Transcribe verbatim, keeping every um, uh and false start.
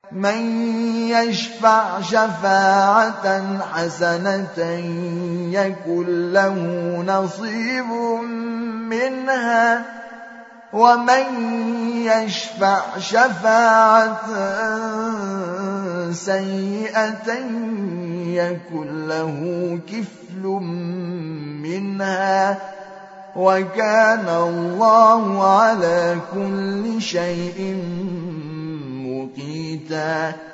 من يشفع شفاعة حسنة يكن له نصيب منها ومن يشفع شفاعة سيئة يكن له كفل منها وكان الله على كل شيء مقيتا.